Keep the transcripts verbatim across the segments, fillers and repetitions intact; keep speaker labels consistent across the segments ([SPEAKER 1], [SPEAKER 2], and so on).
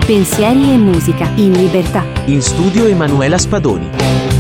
[SPEAKER 1] Pensieri e musica in libertà.
[SPEAKER 2] In studio Emanuela Spadoni.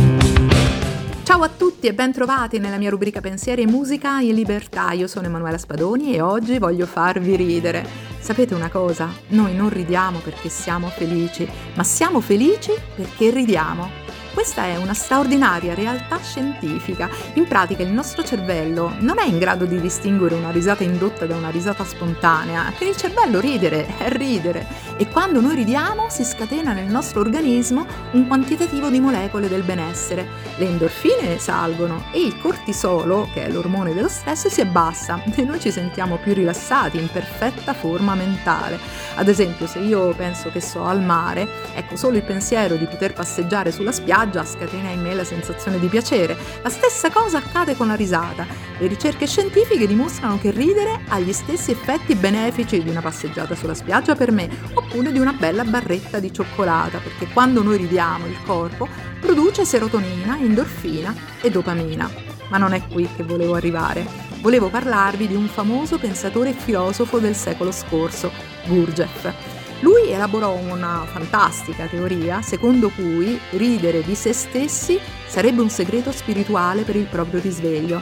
[SPEAKER 3] Ciao a tutti e ben trovati nella mia rubrica Pensieri e musica in libertà. Io sono Emanuela Spadoni e oggi voglio farvi ridere. Sapete una cosa? Noi non ridiamo perché siamo felici, ma siamo felici perché ridiamo. Questa è una straordinaria realtà scientifica. In pratica il nostro cervello non è in grado di distinguere una risata indotta da una risata spontanea. Per il cervello ridere è ridere e quando noi ridiamo si scatena nel nostro organismo un quantitativo di molecole del benessere. Le endorfine salgono e il cortisolo, che è l'ormone dello stress, si abbassa e noi ci sentiamo più rilassati, in perfetta forma mentale. Ad esempio, se io penso che so al mare, ecco, solo il pensiero di poter passeggiare sulla spiaggia scatena in me la sensazione di piacere. La stessa cosa accade con la risata. Le ricerche scientifiche dimostrano che ridere ha gli stessi effetti benefici di una passeggiata sulla spiaggia per me, oppure di una bella barretta di cioccolata, perché quando noi ridiamo il corpo produce serotonina, endorfina e dopamina. Ma non è qui che volevo arrivare. Volevo parlarvi di un famoso pensatore e filosofo del secolo scorso, Gurdjieff. Lui elaborò una fantastica teoria secondo cui ridere di se stessi sarebbe un segreto spirituale per il proprio risveglio.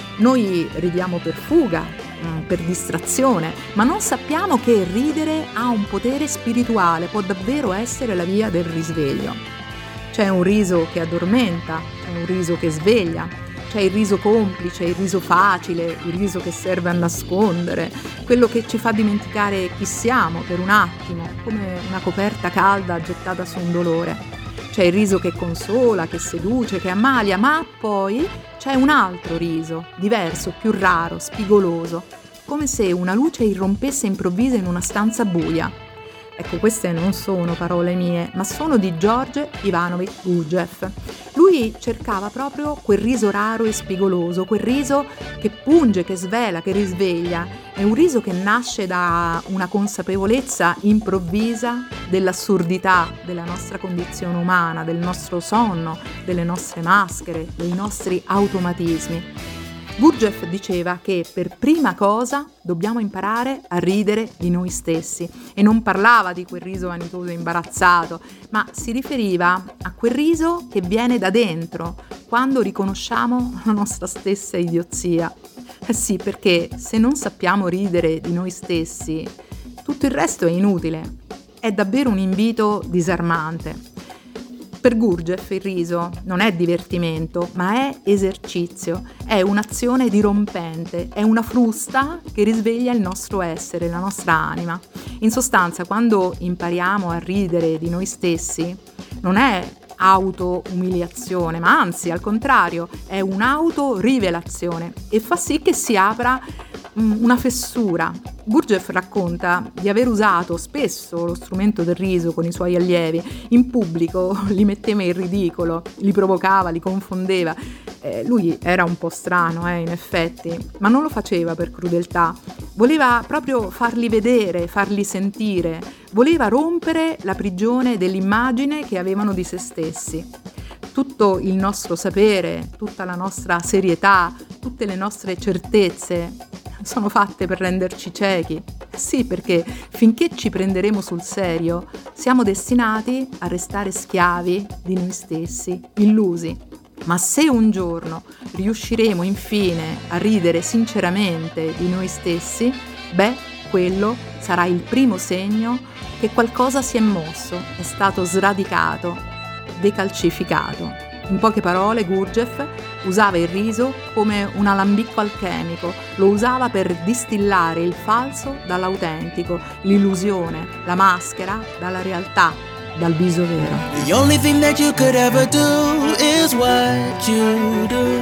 [SPEAKER 3] Noi ridiamo per fuga, per distrazione, ma non sappiamo che ridere ha un potere spirituale, può davvero essere la via del risveglio. C'è un riso che addormenta, c'è un riso che sveglia. C'è il riso complice, il riso facile, il riso che serve a nascondere, quello che ci fa dimenticare chi siamo per un attimo, come una coperta calda gettata su un dolore. C'è il riso che consola, che seduce, che ammalia, ma poi c'è un altro riso, diverso, più raro, spigoloso, come se una luce irrompesse improvvisa in una stanza buia. Ecco, queste non sono parole mie, ma sono di George Ivanovich Gurdjieff. Lui cercava proprio quel riso raro e spigoloso, quel riso che punge, che svela, che risveglia. È un riso che nasce da una consapevolezza improvvisa dell'assurdità della nostra condizione umana, del nostro sonno, delle nostre maschere, dei nostri automatismi. Gurdjieff diceva che per prima cosa dobbiamo imparare a ridere di noi stessi e non parlava di quel riso vanitoso e imbarazzato, ma si riferiva a quel riso che viene da dentro, quando riconosciamo la nostra stessa idiozia. Eh sì, perché se non sappiamo ridere di noi stessi, tutto il resto è inutile. È davvero un invito disarmante. Per Gurdjieff il riso non è divertimento, ma è esercizio, è un'azione dirompente, è una frusta che risveglia il nostro essere, la nostra anima. In sostanza, quando impariamo a ridere di noi stessi, non è auto-umiliazione, ma anzi, al contrario, è un'auto-rivelazione e fa sì che si apra una fessura. Gurdjieff racconta di aver usato spesso lo strumento del riso con i suoi allievi. In pubblico li metteva in ridicolo, li provocava, li confondeva. Eh, lui era un po' strano, eh, in effetti, ma non lo faceva per crudeltà. Voleva proprio farli vedere, farli sentire. Voleva rompere la prigione dell'immagine che avevano di se stessi. Tutto il nostro sapere, tutta la nostra serietà, tutte le nostre certezze sono fatte per renderci ciechi. Sì, perché finché ci prenderemo sul serio, siamo destinati a restare schiavi di noi stessi, illusi. Ma se un giorno riusciremo infine a ridere sinceramente di noi stessi, beh, quello sarà il primo segno che qualcosa si è mosso, è stato sradicato, decalcificato. In poche parole, Gurdjieff usava il riso come un alambicco alchemico, lo usava per distillare il falso dall'autentico, l'illusione, la maschera dalla realtà, dal viso vero.
[SPEAKER 4] The only thing that you could ever do is what you do.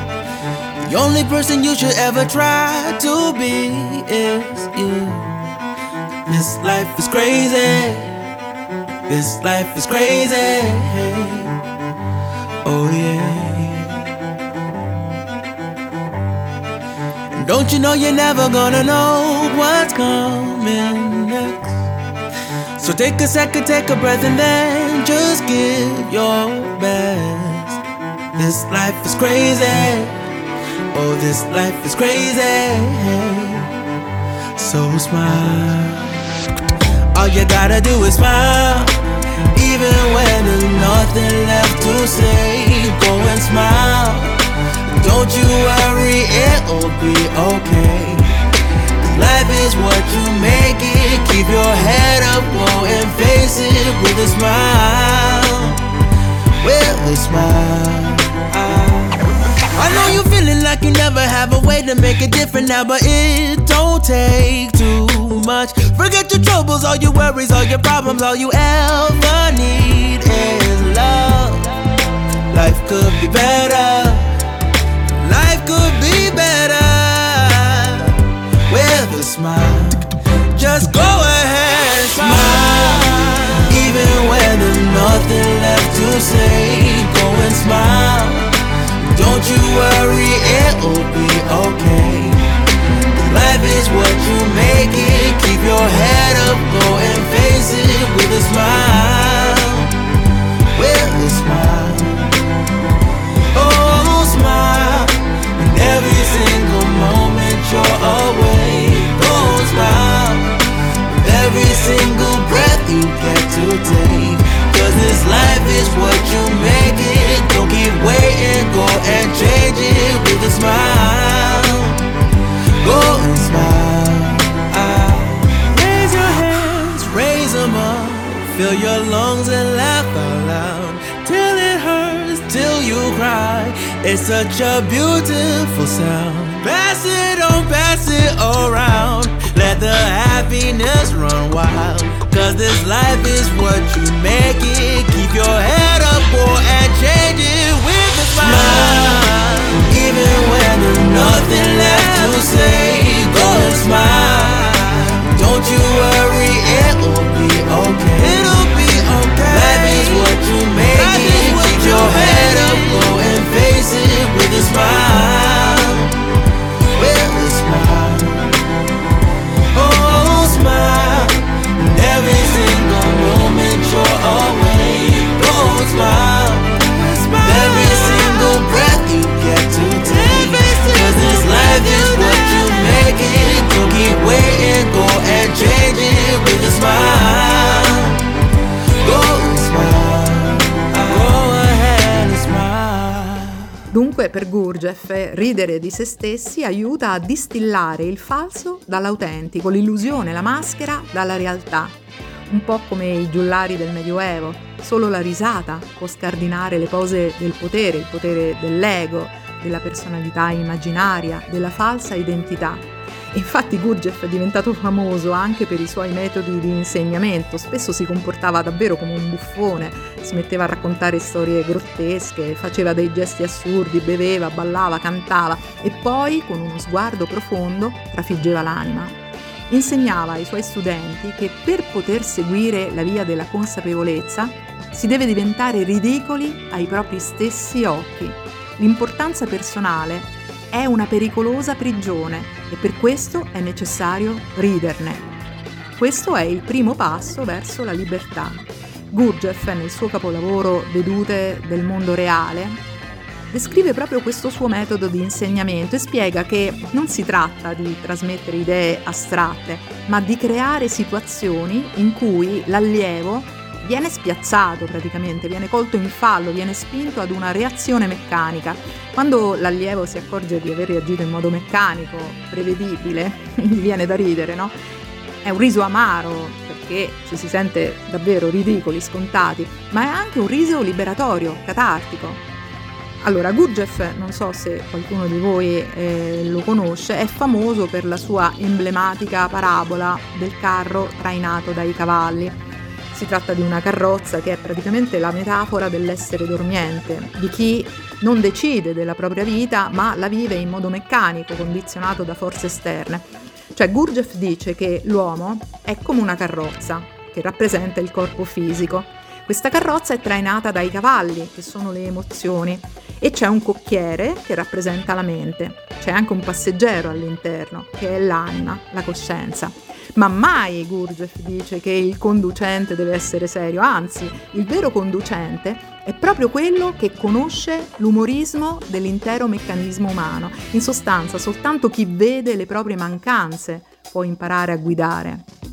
[SPEAKER 4] The only person you should ever try to be is you. This life is crazy. This life is crazy. Oh yeah. And don't you know you're never gonna know what's coming next? So take a second, take a breath and then just give your best. This life is crazy. Oh, this life is crazy. So smile. all you gotta do is smile. Even when there's nothing left to say, go and smile. Don't you worry, it'll be okay. Life is what you make it. Keep your head up, go and face it with a smile. With a smile. I know you feeling like you never have a way to make it different now, but it don't take too much. Forget your troubles, all your worries, all your problems. All you ever need is love. Life could be better. Life could be better with a smile. Just go ahead and smile. Even when there's nothing left to say, go and smile. Don't you worry, it'll be okay. Life is what you make it. Keep your head up, go and face it with a smile. With a smile. Oh, smile. And every single moment you're away. Oh, smile. Every single breath you get to take. Cause this life is what you make it. Don't keep waiting, go and change it with a smile. Go and smile. Raise your hands, raise them up. Fill your lungs and laugh out loud. Till it hurts, till you cry. It's such a beautiful sound. Pass it on, pass it around. Let the happiness run wild. Cause this life is what you make it. Keep your head up, boy, and change it with a smile. Even when there's nothing left to say, go and smile. Don't you worry, it'll be okay. It'll be okay. Life is what you make life it. Keep your head up, go and face it with a smile. With a smile. Oh, smile. Every single moment you're away. Go smile. Every single breath you get to take. Cause this life is what you make it. Don't keep waiting, go and change it with a smile. Go and smile. Go ahead and smile.
[SPEAKER 3] Dunque, per Gurdjieff, ridere di se stessi aiuta a distillare il falso dall'autentico, l'illusione, la maschera dalla realtà. Un po' come i giullari del Medioevo. Solo la risata può scardinare le pose del potere, il potere dell'ego, della personalità immaginaria, della falsa identità. Infatti Gurdjieff è diventato famoso anche per i suoi metodi di insegnamento. Spesso si comportava davvero come un buffone, si metteva a raccontare storie grottesche, faceva dei gesti assurdi, beveva, ballava, cantava e poi, con uno sguardo profondo, trafiggeva l'anima. Insegnava ai suoi studenti che per poter seguire la via della consapevolezza si deve diventare ridicoli ai propri stessi occhi. L'importanza personale è una pericolosa prigione e per questo è necessario riderne. Questo è il primo passo verso la libertà. Gurdjieff, nel suo capolavoro Vedute del mondo reale, descrive proprio questo suo metodo di insegnamento e spiega che non si tratta di trasmettere idee astratte, ma di creare situazioni in cui l'allievo viene spiazzato praticamente, viene colto in fallo, viene spinto ad una reazione meccanica. Quando l'allievo si accorge di aver reagito in modo meccanico, prevedibile, gli viene da ridere, no? È un riso amaro, perché ci si sente davvero ridicoli, scontati, ma è anche un riso liberatorio, catartico. Allora, Gurdjieff, non so se qualcuno di voi eh, lo conosce, è famoso per la sua emblematica parabola del carro trainato dai cavalli. Si tratta di una carrozza che è praticamente la metafora dell'essere dormiente, di chi non decide della propria vita ma la vive in modo meccanico, condizionato da forze esterne. Cioè Gurdjieff dice che l'uomo è come una carrozza che rappresenta il corpo fisico. Questa carrozza è trainata dai cavalli, che sono le emozioni, e c'è un cocchiere che rappresenta la mente. C'è anche un passeggero all'interno, che è l'anima, la coscienza. Ma mai Gurdjieff dice che il conducente deve essere serio, anzi, il vero conducente è proprio quello che conosce l'umorismo dell'intero meccanismo umano. In sostanza, soltanto chi vede le proprie mancanze può imparare a guidare.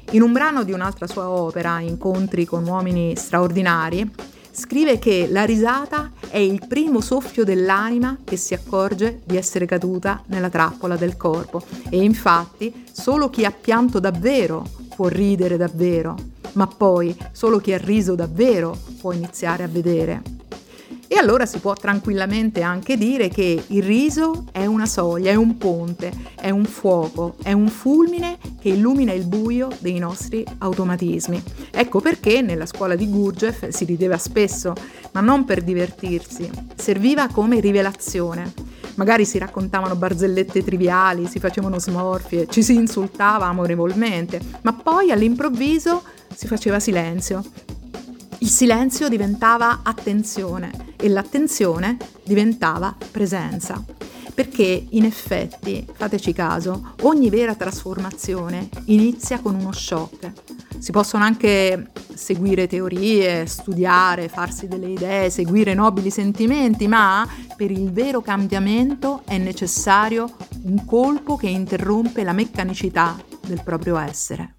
[SPEAKER 3] In un brano di un'altra sua opera, Incontri con uomini straordinari, scrive che la risata è il primo soffio dell'anima che si accorge di essere caduta nella trappola del corpo, e infatti solo chi ha pianto davvero può ridere davvero, ma poi solo chi ha riso davvero può iniziare a vedere. E allora si può tranquillamente anche dire che il riso è una soglia, è un ponte, è un fuoco, è un fulmine che illumina il buio dei nostri automatismi. Ecco perché nella scuola di Gurdjieff si rideva spesso, ma non per divertirsi, serviva come rivelazione. Magari si raccontavano barzellette triviali, si facevano smorfie, ci si insultava amorevolmente, ma poi all'improvviso si faceva silenzio. Il silenzio diventava attenzione e l'attenzione diventava presenza. Perché in effetti, fateci caso, ogni vera trasformazione inizia con uno shock. Si possono anche seguire teorie, studiare, farsi delle idee, seguire nobili sentimenti, ma per il vero cambiamento è necessario un colpo che interrompe la meccanicità del proprio essere.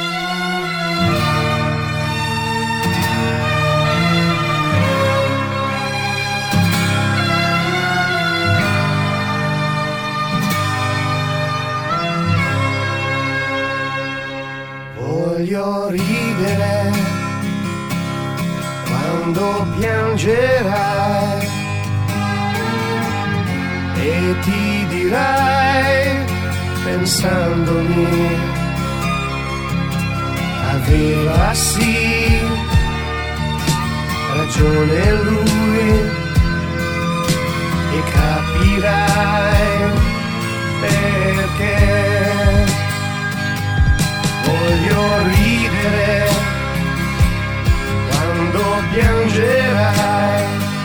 [SPEAKER 5] Voglio ridere quando piangerai e ti dirai pensandomi aveva sì ragione lui e capirai perché. Voglio ridere quando piangerai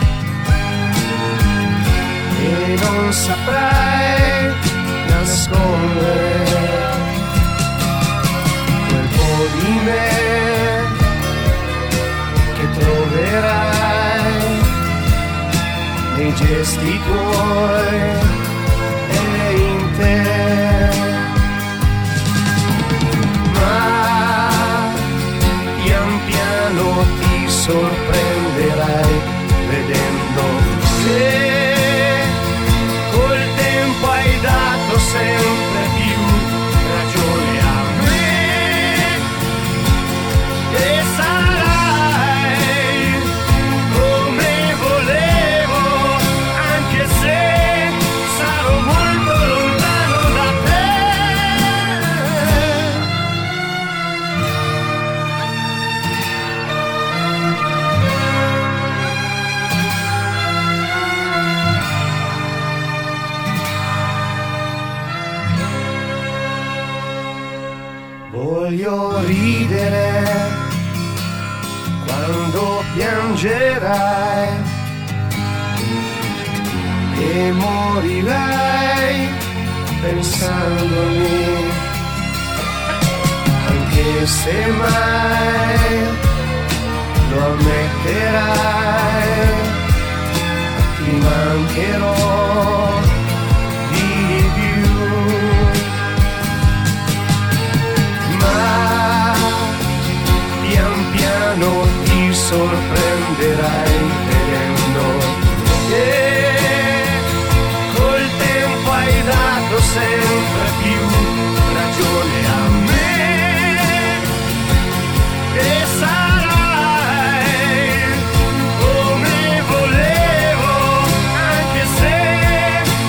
[SPEAKER 5] e non saprai nascondere quel po' di me che troverai nei gesti tuoi e in te. Ti sorprenderai vedendo che col tempo hai dato sempre più ragione a me e sarai come volevo anche se sarò molto lontano da te. Voglio ridere quando piangerai e morirai pensandomi, anche se mai lo ammetterai, ti mancherò di più. Pian piano ti sorprenderai vedendo che col tempo hai dato sempre più ragione a me e sarai come volevo anche se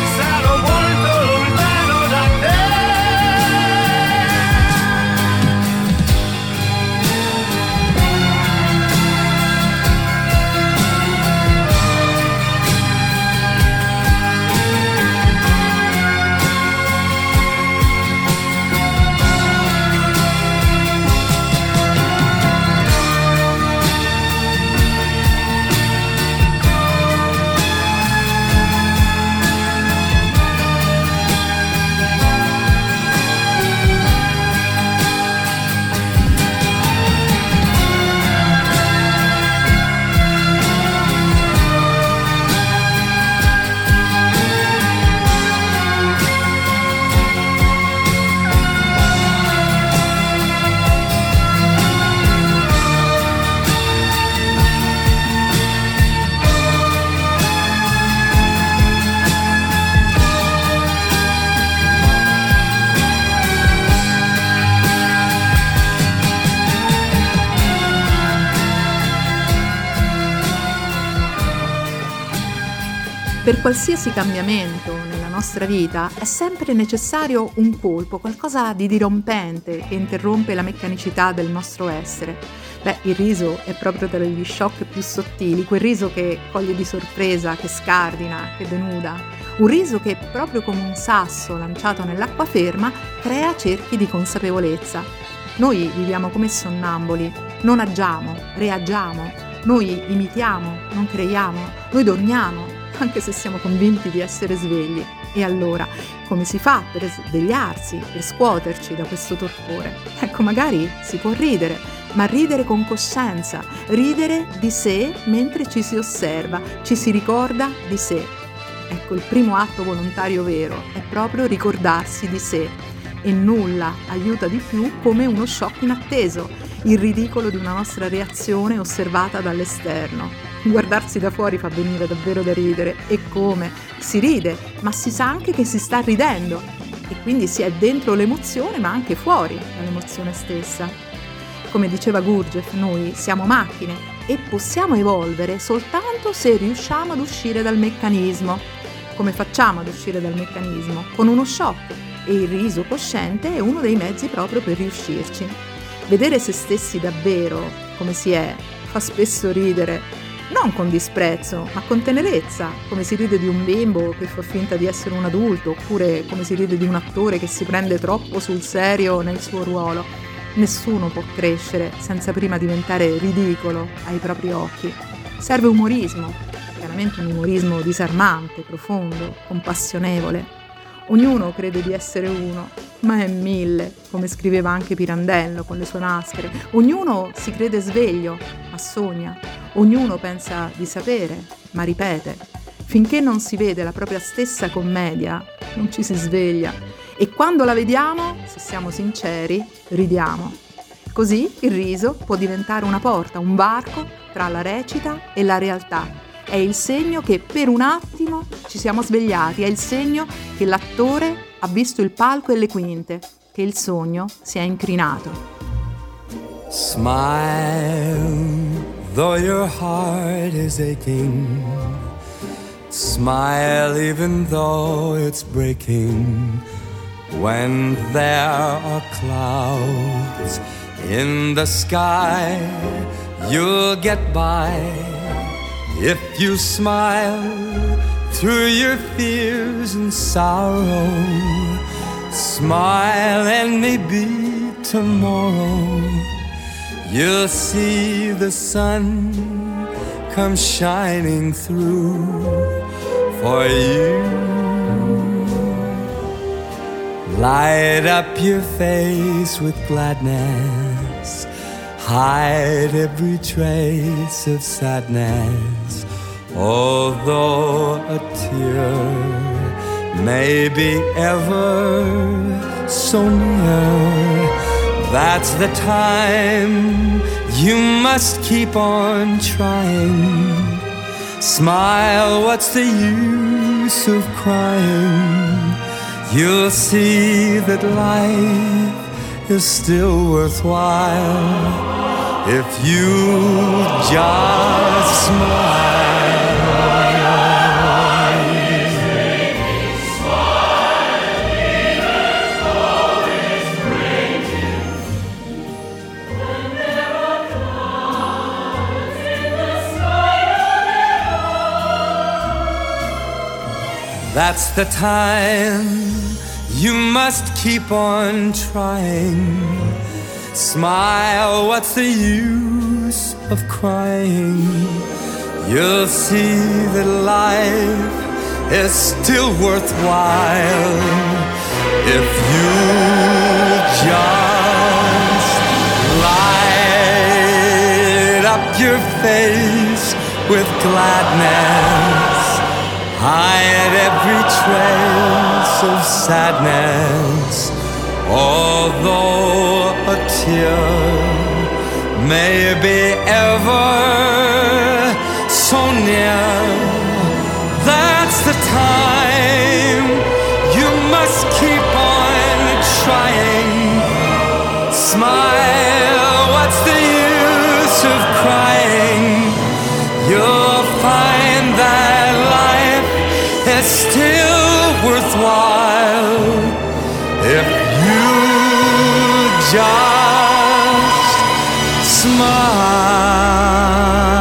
[SPEAKER 3] Per qualsiasi cambiamento nella nostra vita è sempre necessario un colpo, qualcosa di dirompente che interrompe la meccanicità del nostro essere. Beh, il riso è proprio tra gli shock più sottili, quel riso che coglie di sorpresa, che scardina, che denuda. Un riso che, proprio come un sasso lanciato nell'acqua ferma, crea cerchi di consapevolezza. Noi viviamo come sonnambuli, non agiamo, reagiamo, noi imitiamo, non creiamo, noi dormiamo, anche se siamo convinti di essere svegli. E allora, come si fa per svegliarsi, per scuoterci da questo torpore? Ecco, magari si può ridere, ma ridere con coscienza, ridere di sé mentre ci si osserva, ci si ricorda di sé. Ecco, il primo atto volontario vero è proprio ricordarsi di sé. E nulla aiuta di più come uno shock inatteso, il ridicolo di una nostra reazione osservata dall'esterno. Guardarsi da fuori fa venire davvero da ridere, e come? Si ride, ma si sa anche che si sta ridendo, e quindi si è dentro l'emozione ma anche fuori dall'emozione stessa. Come diceva Gurdjieff, noi siamo macchine e possiamo evolvere soltanto se riusciamo ad uscire dal meccanismo. Come facciamo ad uscire dal meccanismo? Con uno shock, e il riso cosciente è uno dei mezzi proprio per riuscirci. Vedere se stessi davvero come si è fa spesso ridere, non con disprezzo, ma con tenerezza, come si ride di un bimbo che fa finta di essere un adulto, oppure come si ride di un attore che si prende troppo sul serio nel suo ruolo. Nessuno può crescere senza prima diventare ridicolo ai propri occhi. Serve umorismo, chiaramente un umorismo disarmante, profondo, compassionevole. Ognuno crede di essere uno, ma è mille, come scriveva anche Pirandello con le sue maschere. Ognuno si crede sveglio, ma sogna. Ognuno pensa di sapere, ma ripete. Finché non si vede la propria stessa commedia, non ci si sveglia. E quando la vediamo, se siamo sinceri, ridiamo. Così il riso può diventare una porta, un varco tra la recita e la realtà. È il segno che per un attimo ci siamo svegliati, è il segno che l'attore ha visto il palco e le quinte, che il sogno si è incrinato.
[SPEAKER 5] Smile, though your heart is aching. Smile even though it's breaking. When there are clouds in the sky, you'll get by. If you smile through your fears and sorrow, smile and maybe tomorrow you'll see the sun come shining through for you. Light up your face with gladness, hide every trace of sadness. Although a tear may be ever so near, that's the time you must keep on trying. Smile, what's the use of crying? You'll see that life is still worthwhile if you just smile. That's the time you must keep on trying. Smile, what's the use of crying? You'll see that life is still worthwhile if you just light up your face with gladness. Hide every trace of sadness. Although a tear may be ever so near, that's the time you must keep on trying. Smile, what's the use of crying? You'll find that life just smile.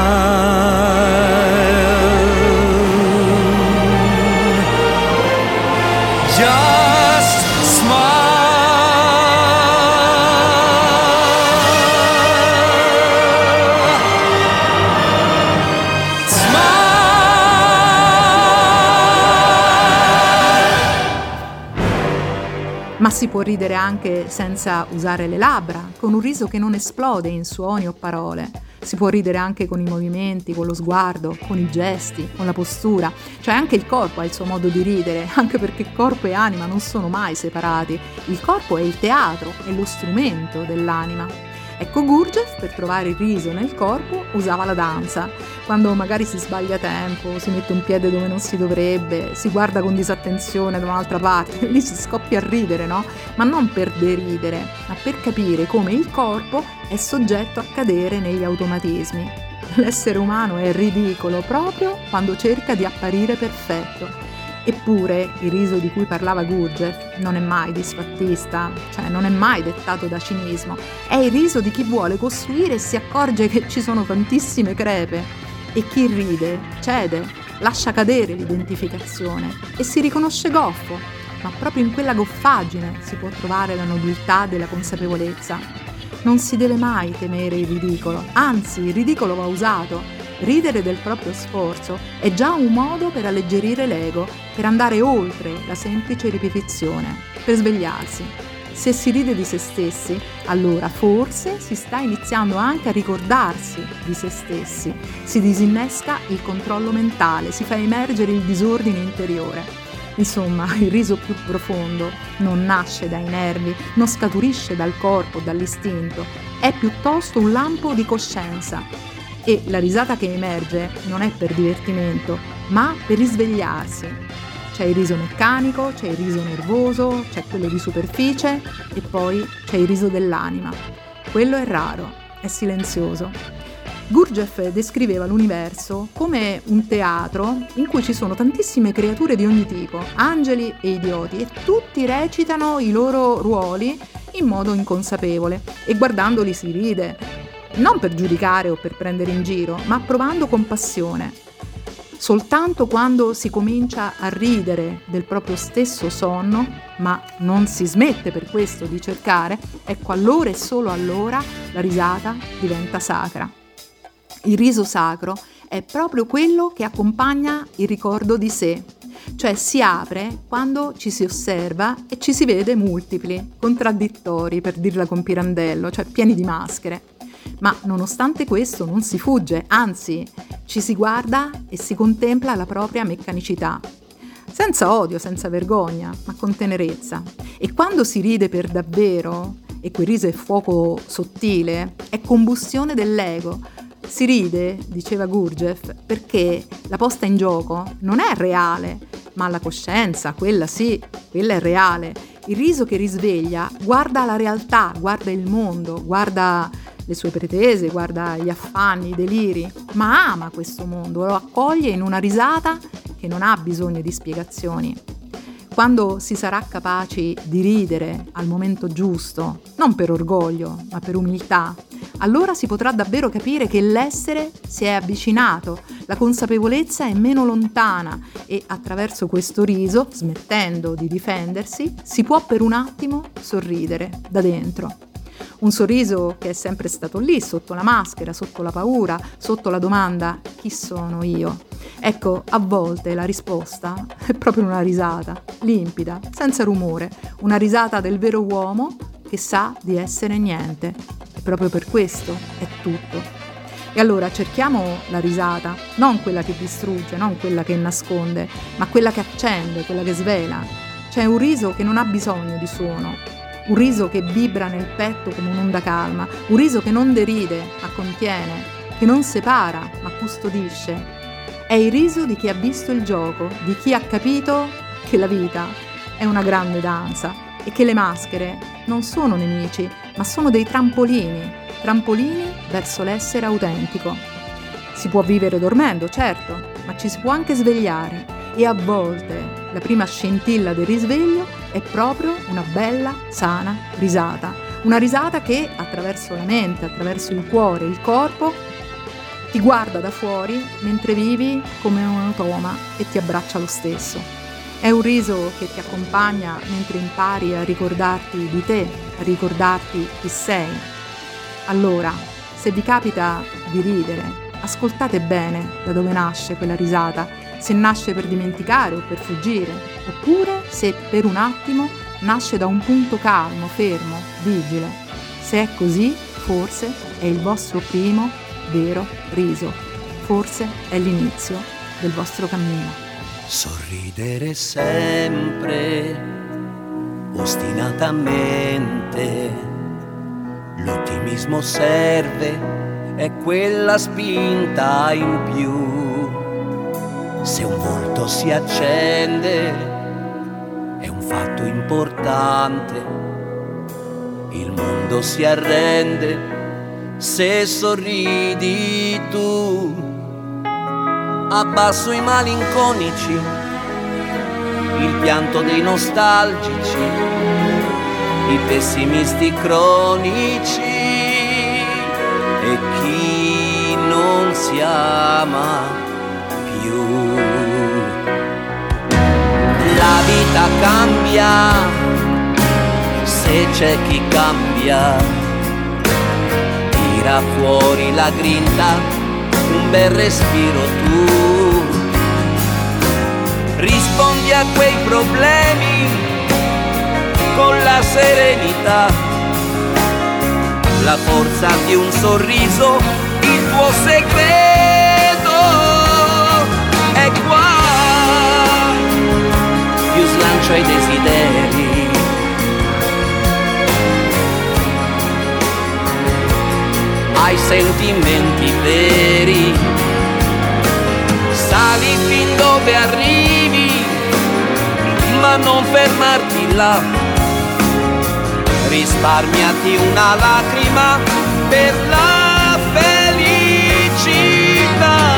[SPEAKER 3] Ma si può ridere anche senza usare le labbra, con un riso che non esplode in suoni o parole. Si può ridere anche con i movimenti, con lo sguardo, con i gesti, con la postura. Cioè anche il corpo ha il suo modo di ridere, anche perché corpo e anima non sono mai separati. Il corpo è il teatro, è lo strumento dell'anima. Ecco, Gurdjieff, per trovare il riso nel corpo, usava la danza. Quando magari si sbaglia tempo, si mette un piede dove non si dovrebbe, si guarda con disattenzione da un'altra parte, lì si scoppia a ridere, no? Ma non per deridere, ma per capire come il corpo è soggetto a cadere negli automatismi. L'essere umano è ridicolo proprio quando cerca di apparire perfetto. Eppure il riso di cui parlava Gurdjieff non è mai disfattista, cioè non è mai dettato da cinismo, è il riso di chi vuole costruire e si accorge che ci sono tantissime crepe, e chi ride cede, lascia cadere l'identificazione e si riconosce goffo, ma proprio in quella goffaggine si può trovare la nobiltà della consapevolezza. Non si deve mai temere il ridicolo, anzi il ridicolo va usato. Ridere del proprio sforzo è già un modo per alleggerire l'ego, per andare oltre la semplice ripetizione, per svegliarsi. Se si ride di se stessi, allora forse si sta iniziando anche a ricordarsi di se stessi. Si disinnesca il controllo mentale, si fa emergere il disordine interiore. Insomma, il riso più profondo non nasce dai nervi, non scaturisce dal corpo, dall'istinto, è piuttosto un lampo di coscienza. E la risata che emerge non è per divertimento, ma per risvegliarsi. C'è il riso meccanico, c'è il riso nervoso, c'è quello di superficie e poi c'è il riso dell'anima. Quello è raro, è silenzioso. Gurdjieff descriveva l'universo come un teatro in cui ci sono tantissime creature di ogni tipo, angeli e idioti, e tutti recitano i loro ruoli in modo inconsapevole e guardandoli si ride. Non per giudicare o per prendere in giro, ma provando compassione. Soltanto quando si comincia a ridere del proprio stesso sonno, ma non si smette per questo di cercare, ecco allora e solo allora la risata diventa sacra. Il riso sacro è proprio quello che accompagna il ricordo di sé, cioè si apre quando ci si osserva e ci si vede multipli, contraddittori, per dirla con Pirandello, cioè pieni di maschere. Ma nonostante questo non si fugge, anzi ci si guarda e si contempla la propria meccanicità, senza odio, senza vergogna, ma con tenerezza. E quando si ride per davvero, e quel riso è fuoco sottile, è combustione dell'ego. Si ride, diceva Gurdjieff, perché la posta in gioco non è reale, ma la coscienza, quella sì, quella è reale. Il riso che risveglia guarda la realtà, guarda il mondo, guarda le sue pretese, guarda gli affanni, i deliri, ma ama questo mondo, lo accoglie in una risata che non ha bisogno di spiegazioni. Quando si sarà capaci di ridere al momento giusto, non per orgoglio, ma per umiltà, allora si potrà davvero capire che l'essere si è avvicinato, la consapevolezza è meno lontana e attraverso questo riso, smettendo di difendersi, si può per un attimo sorridere da dentro. Un sorriso che è sempre stato lì, sotto la maschera, sotto la paura, sotto la domanda «Chi sono io?». Ecco, a volte la risposta è proprio una risata, limpida, senza rumore, una risata del vero uomo che sa di essere niente. E proprio per questo è tutto. E allora cerchiamo la risata, non quella che distrugge, non quella che nasconde, ma quella che accende, quella che svela. C'è un riso che non ha bisogno di suono, un riso che vibra nel petto come un'onda calma, un riso che non deride ma contiene, che non separa ma custodisce. È il riso di chi ha visto il gioco, di chi ha capito che la vita è una grande danza e che le maschere non sono nemici, ma sono dei trampolini, trampolini verso l'essere autentico. Si può vivere dormendo, certo, ma ci si può anche svegliare e a volte la prima scintilla del risveglio è proprio una bella, sana risata, Una risata che attraverso la mente, attraverso il cuore, il corpo, ti guarda da fuori mentre vivi come un automa e ti abbraccia lo stesso. È un riso che ti accompagna mentre impari a ricordarti di te, a ricordarti chi sei. Allora, se vi capita di ridere, ascoltate bene da dove nasce quella risata, se nasce per dimenticare o per fuggire, oppure se per un attimo nasce da un punto calmo, fermo, vigile. Se è così, forse è il vostro primo vero riso, forse è l'inizio del vostro cammino.
[SPEAKER 5] Sorridere sempre, ostinatamente, l'ottimismo serve, è quella spinta in più. Se un volto si accende, è un fatto importante, il mondo si arrende se sorridi tu. Abbasso i malinconici, il pianto dei nostalgici, i pessimisti cronici e chi non si ama più. La vita cambia se c'è chi cambia, tira fuori la grinta, un bel respiro tu, rispondi a quei problemi con la serenità, la forza di un sorriso, il tuo segreto è qua. Più slancio ai desideri, ai sentimenti veri, sali fin dove arrivi, ma non fermarti là, risparmiati una lacrima per la felicità.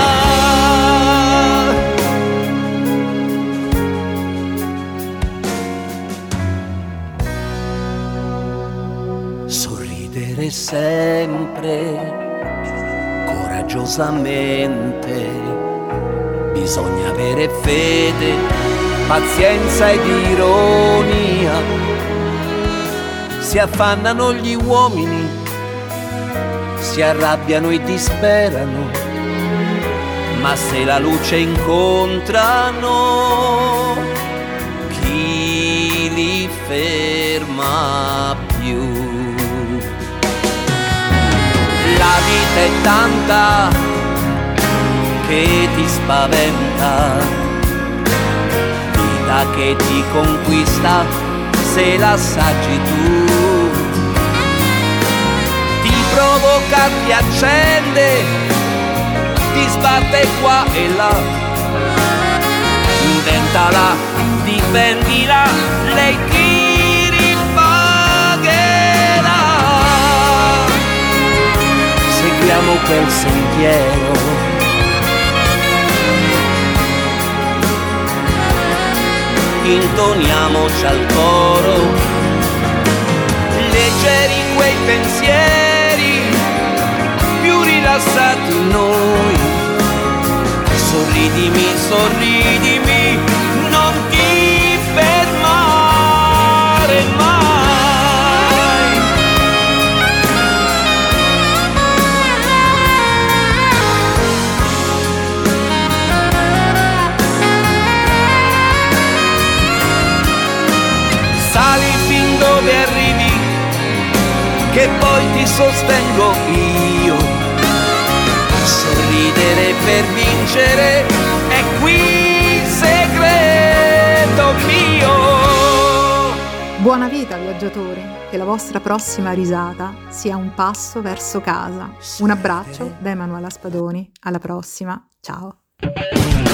[SPEAKER 5] Sorridere sempre, coraggiosamente, bisogna avere fede, pazienza ed ironia. Si affannano gli uomini, si arrabbiano e disperano, ma se la luce incontrano, chi li ferma più? La vita è tanta che ti spaventa, vita che ti conquista se l'assaggi tu, ti provoca, ti accende, ti sbatte qua e là, inventala, difendila, lei ti ripagherà. Seguiamo quel sentiero, intoniamoci al coro, leggeri quei pensieri, più rilassati noi. Sorridimi, sorridimi, non ti fermare mai. Sali fin dove arrivi, che poi ti sostengo io. Sorridere per vincere è qui il segreto mio.
[SPEAKER 3] Buona vita, viaggiatori, che la vostra prossima risata sia un passo verso casa. Un abbraccio da Emanuela Spadoni, alla prossima, ciao.